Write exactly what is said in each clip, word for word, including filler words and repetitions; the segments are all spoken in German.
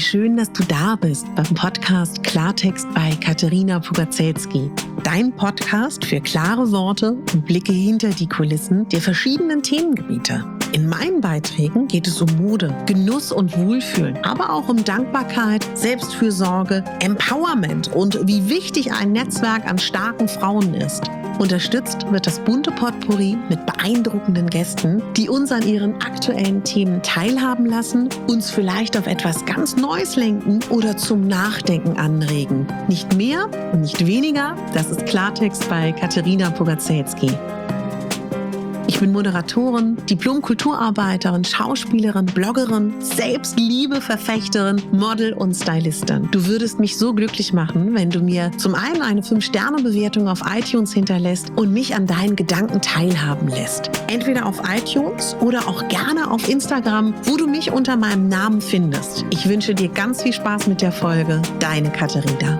schön, dass du da bist beim Podcast Klartext bei Katerina Pugacelski. Dein Podcast für klare Worte und Blicke hinter die Kulissen der verschiedenen Themengebiete. In meinen Beiträgen geht es um Mode, Genuss und Wohlfühlen, aber auch um Dankbarkeit, Selbstfürsorge, Empowerment und wie wichtig ein Netzwerk an starken Frauen ist. Unterstützt wird das bunte Potpourri mit beeindruckenden Gästen, die uns an ihren aktuellen Themen teilhaben lassen, uns vielleicht auf etwas ganz Neues lenken oder zum Nachdenken anregen. Nicht mehr und nicht weniger, das ist Klartext bei Katerina Pugacelski. Ich bin Moderatorin, Diplom-Kulturarbeiterin, Schauspielerin, Bloggerin, Selbstliebe-Verfechterin, Model und Stylistin. Du würdest mich so glücklich machen, wenn du mir zum einen eine fünf Sterne Bewertung auf iTunes hinterlässt und mich an deinen Gedanken teilhaben lässt. Entweder auf iTunes oder auch gerne auf Instagram, wo du mich unter meinem Namen findest. Ich wünsche dir ganz viel Spaß mit der Folge. Deine Katerina.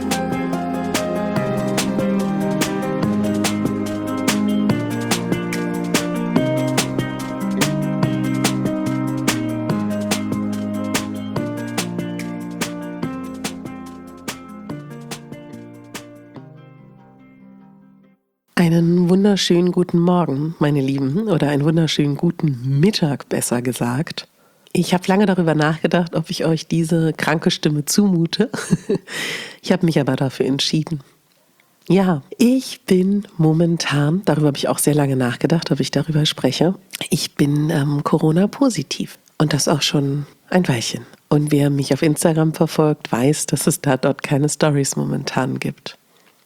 Einen wunderschönen guten Morgen, meine Lieben, oder einen wunderschönen guten Mittag, besser gesagt. Ich habe lange darüber nachgedacht, ob ich euch diese kranke Stimme zumute. Ich habe mich aber dafür entschieden. Ja, ich bin momentan, darüber habe ich auch sehr lange nachgedacht, ob ich darüber spreche, ich bin ähm, Corona-positiv und das auch schon ein Weilchen. Und wer mich auf Instagram verfolgt, weiß, dass es da dort keine Stories momentan gibt.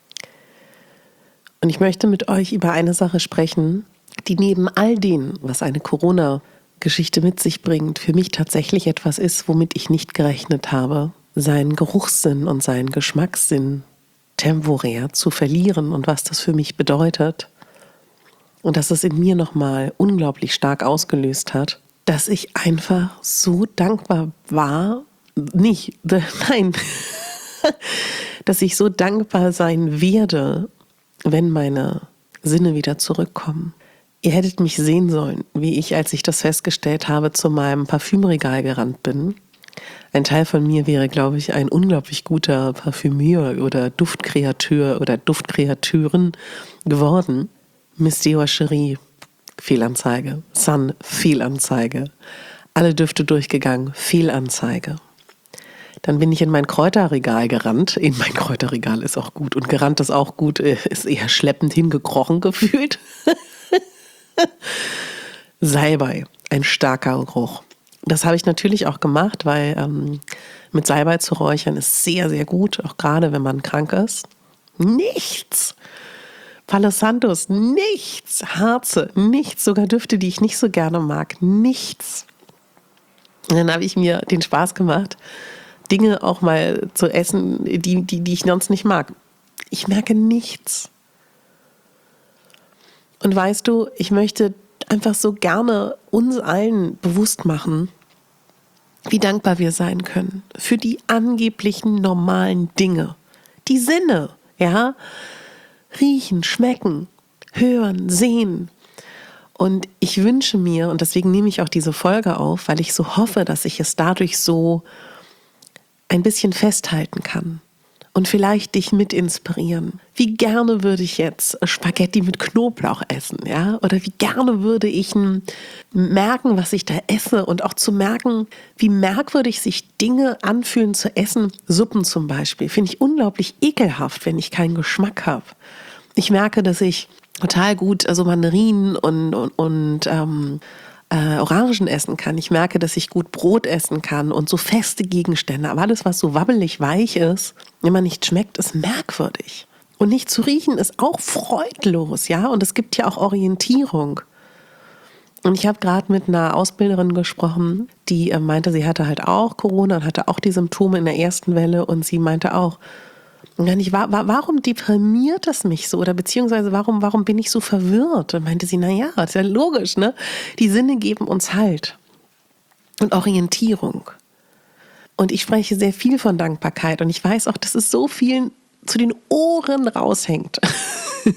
Und ich möchte mit euch über eine Sache sprechen, die neben all dem, was eine Corona-Geschichte mit sich bringt, für mich tatsächlich etwas ist, womit ich nicht gerechnet habe, seinen Geruchssinn und seinen Geschmackssinn temporär zu verlieren und was das für mich bedeutet. Und dass es in mir nochmal unglaublich stark ausgelöst hat, dass ich einfach so dankbar war, nicht, nein, dass ich so dankbar sein werde, wenn meine Sinne wieder zurückkommen. Ihr hättet mich sehen sollen, wie ich, als ich das festgestellt habe, zu meinem Parfümregal gerannt bin. Ein Teil von mir wäre, glaube ich, ein unglaublich guter Parfümeur oder Duftkreateur oder Duftkreateurin geworden. Miss Cherie, Fehlanzeige. Sun, Fehlanzeige. Alle Düfte durchgegangen, Fehlanzeige. Dann bin ich in mein Kräuterregal gerannt. In mein Kräuterregal ist auch gut. Und gerannt ist auch gut. Ist eher schleppend hingekrochen gefühlt. Salbei, ein starker Geruch. Das habe ich natürlich auch gemacht, weil ähm, mit Salbei zu räuchern ist sehr, sehr gut. Auch gerade, wenn man krank ist. Nichts. Palo Santos, nichts. Harze, nichts. Sogar Düfte, die ich nicht so gerne mag. Nichts. Und dann habe ich mir den Spaß gemacht, Dinge auch mal zu essen, die, die, die ich sonst nicht mag. Ich merke nichts. Und weißt du, ich möchte einfach so gerne uns allen bewusst machen, wie dankbar wir sein können für die angeblichen normalen Dinge. Die Sinne, ja, riechen, schmecken, hören, sehen. Und ich wünsche mir, und deswegen nehme ich auch diese Folge auf, weil ich so hoffe, dass ich es dadurch so ein bisschen festhalten kann und vielleicht dich mit inspirieren. Wie gerne würde ich jetzt Spaghetti mit Knoblauch essen, ja? Oder wie gerne würde ich merken, was ich da esse und auch zu merken, wie merkwürdig sich Dinge anfühlen zu essen. Suppen zum Beispiel finde ich unglaublich ekelhaft, wenn ich keinen Geschmack habe. Ich merke, dass ich total gut also Mandarinen und, und, und ähm, Äh, Orangen essen kann. Ich merke, dass ich gut Brot essen kann und so feste Gegenstände. Aber alles, was so wabbelig weich ist, wenn man nicht schmeckt, ist merkwürdig. Und nicht zu riechen ist auch freudlos, ja. Und es gibt ja auch Orientierung. Und ich habe gerade mit einer Ausbilderin gesprochen, die äh, meinte, sie hatte halt auch Corona und hatte auch die Symptome in der ersten Welle. Und sie meinte auch, ich, warum deprimiert es mich so? Oder beziehungsweise warum, warum bin ich so verwirrt? Und meinte sie, naja, ist ja logisch, ne? Die Sinne geben uns Halt und Orientierung. Und ich spreche sehr viel von Dankbarkeit. Und ich weiß auch, dass es so vielen zu den Ohren raushängt.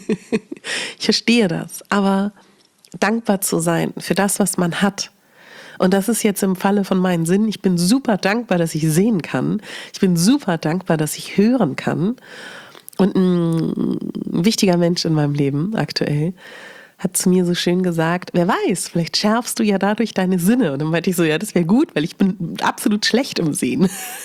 Ich verstehe das. Aber dankbar zu sein für das, was man hat. Und das ist jetzt im Falle von meinen Sinnen. Ich bin super dankbar, dass ich sehen kann. Ich bin super dankbar, dass ich hören kann. Und ein wichtiger Mensch in meinem Leben aktuell hat zu mir so schön gesagt, wer weiß, vielleicht schärfst du ja dadurch deine Sinne. Und dann meinte ich so, ja, das wäre gut, weil ich bin absolut schlecht im Sehen.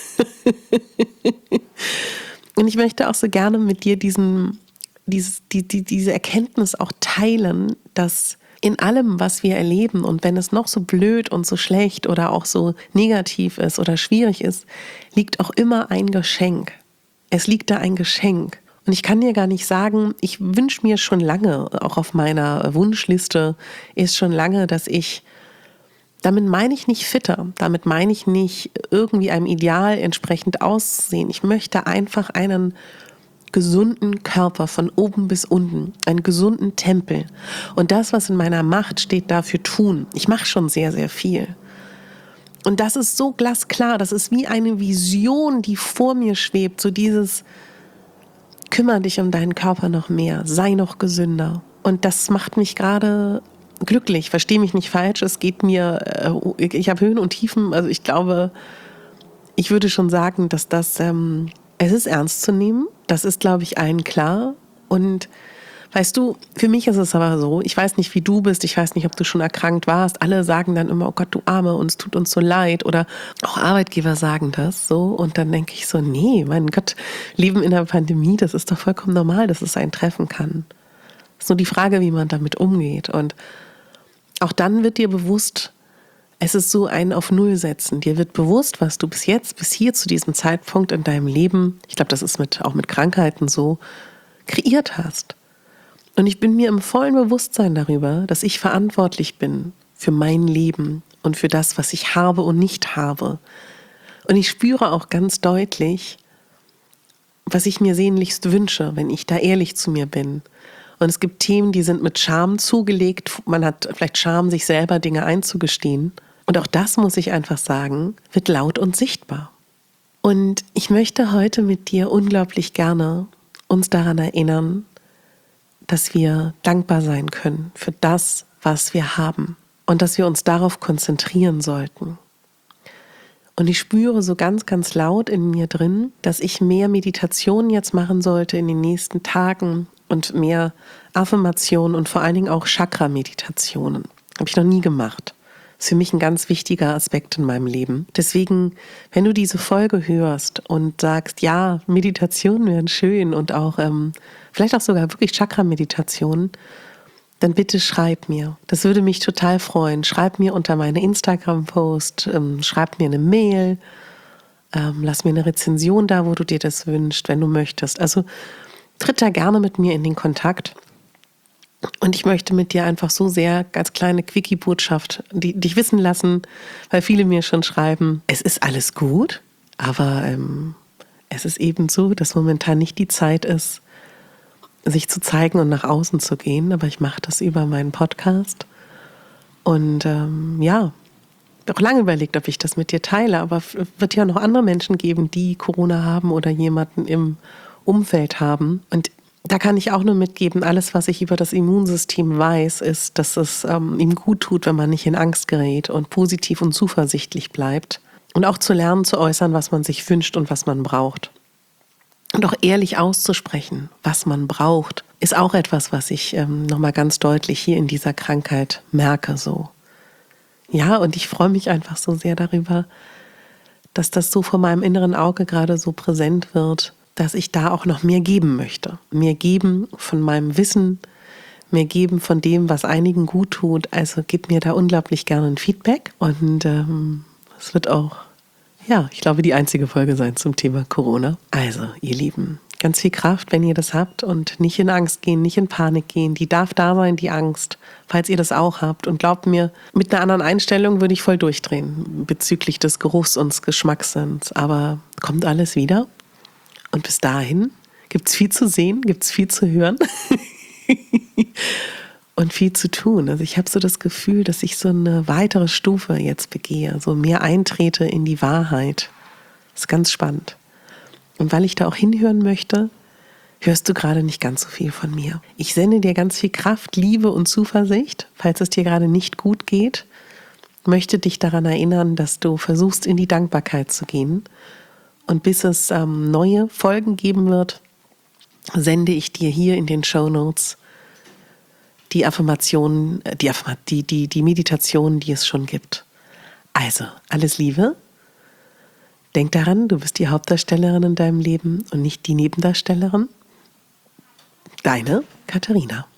Und ich möchte auch so gerne mit dir diesen, dieses, die, die, diese Erkenntnis auch teilen, dass in allem, was wir erleben und wenn es noch so blöd und so schlecht oder auch so negativ ist oder schwierig ist, liegt auch immer ein Geschenk. Es liegt da ein Geschenk. Und ich kann dir gar nicht sagen, ich wünsche mir schon lange, auch auf meiner Wunschliste ist schon lange, dass ich, damit meine ich nicht fitter, damit meine ich nicht irgendwie einem Ideal entsprechend aussehen. Ich möchte einfach einen gesunden Körper von oben bis unten, einen gesunden Tempel. Und das, was in meiner Macht steht, dafür tun. Ich mache schon sehr, sehr viel. Und das ist so glasklar, das ist wie eine Vision, die vor mir schwebt, so dieses kümmere dich um deinen Körper noch mehr, sei noch gesünder. Und das macht mich gerade glücklich, verstehe mich nicht falsch, es geht mir, ich habe Höhen und Tiefen, also ich glaube, ich würde schon sagen, dass das, ähm, es ist ernst zu nehmen, das ist, glaube ich, allen klar. Und weißt du, für mich ist es aber so, ich weiß nicht, wie du bist, ich weiß nicht, ob du schon erkrankt warst, alle sagen dann immer, oh Gott, du Arme, und es tut uns so leid, oder auch Arbeitgeber sagen das so, und dann denke ich so, nee, mein Gott, Leben in der Pandemie, das ist doch vollkommen normal, dass es einen treffen kann. Es ist nur die Frage, wie man damit umgeht, und auch dann wird dir bewusst, es ist so ein auf Null setzen, dir wird bewusst, was du bis jetzt, bis hier zu diesem Zeitpunkt in deinem Leben, ich glaube, das ist mit, auch mit Krankheiten so, kreiert hast. Und ich bin mir im vollen Bewusstsein darüber, dass ich verantwortlich bin für mein Leben und für das, was ich habe und nicht habe. Und ich spüre auch ganz deutlich, was ich mir sehnlichst wünsche, wenn ich da ehrlich zu mir bin. Und es gibt Themen, die sind mit Scham zugelegt. Man hat vielleicht Scham, sich selber Dinge einzugestehen. Und auch das, muss ich einfach sagen, wird laut und sichtbar. Und ich möchte heute mit dir unglaublich gerne uns daran erinnern, dass wir dankbar sein können für das, was wir haben und dass wir uns darauf konzentrieren sollten. Und ich spüre so ganz, ganz laut in mir drin, dass ich mehr Meditation jetzt machen sollte in den nächsten Tagen und mehr Affirmationen und vor allen Dingen auch Chakra-Meditationen. Habe ich noch nie gemacht. Das ist für mich ein ganz wichtiger Aspekt in meinem Leben. Deswegen, wenn du diese Folge hörst und sagst, ja, Meditationen wären schön und auch ähm, vielleicht auch sogar wirklich Chakra-Meditationen, dann bitte schreib mir. Das würde mich total freuen. Schreib mir unter meine Instagram-Post, ähm, schreib mir eine Mail, ähm, lass mir eine Rezension da, wo du dir das wünschst, wenn du möchtest. Also tritt da gerne mit mir in den Kontakt. Und ich möchte mit dir einfach so sehr, ganz kleine Quickie-Botschaft, die, dich wissen lassen, weil viele mir schon schreiben, es ist alles gut, aber ähm, es ist eben so, dass momentan nicht die Zeit ist, sich zu zeigen und nach außen zu gehen. Aber ich mache das über meinen Podcast. Und ähm, ja, auch lange überlegt, ob ich das mit dir teile. Aber es wird ja noch andere Menschen geben, die Corona haben oder jemanden im Umfeld haben. Und da kann ich auch nur mitgeben, alles, was ich über das Immunsystem weiß, ist, dass es ähm, ihm gut tut, wenn man nicht in Angst gerät und positiv und zuversichtlich bleibt. Und auch zu lernen, zu äußern, was man sich wünscht und was man braucht. Und auch ehrlich auszusprechen, was man braucht, ist auch etwas, was ich ähm, nochmal ganz deutlich hier in dieser Krankheit merke. So. Ja, und ich freue mich einfach so sehr darüber, dass das so vor meinem inneren Auge gerade so präsent wird, dass ich da auch noch mehr geben möchte. Mehr geben von meinem Wissen, mehr geben von dem, was einigen gut tut. Also gib mir da unglaublich gerne ein Feedback. Und ähm, es wird auch, ja, ich glaube, die einzige Folge sein zum Thema Corona. Also, ihr Lieben, ganz viel Kraft, wenn ihr das habt und nicht in Angst gehen, nicht in Panik gehen. Die darf da sein, die Angst, falls ihr das auch habt. Und glaubt mir, mit einer anderen Einstellung würde ich voll durchdrehen bezüglich des Geruchs und des Geschmackssinns. Aber kommt alles wieder. Und bis dahin gibt es viel zu sehen, gibt es viel zu hören und viel zu tun. Also ich habe so das Gefühl, dass ich so eine weitere Stufe jetzt begehe, so mehr eintrete in die Wahrheit. Das ist ganz spannend. Und weil ich da auch hinhören möchte, hörst du gerade nicht ganz so viel von mir. Ich sende dir ganz viel Kraft, Liebe und Zuversicht, falls es dir gerade nicht gut geht. möchte dich daran erinnern, dass du versuchst, in die Dankbarkeit zu gehen. Und bis es ähm, neue Folgen geben wird, sende ich dir hier in den Shownotes die Affirmationen, die, die, die, die Meditationen, die es schon gibt. Also, alles Liebe. Denk daran, du bist die Hauptdarstellerin in deinem Leben und nicht die Nebendarstellerin. Deine Katharina.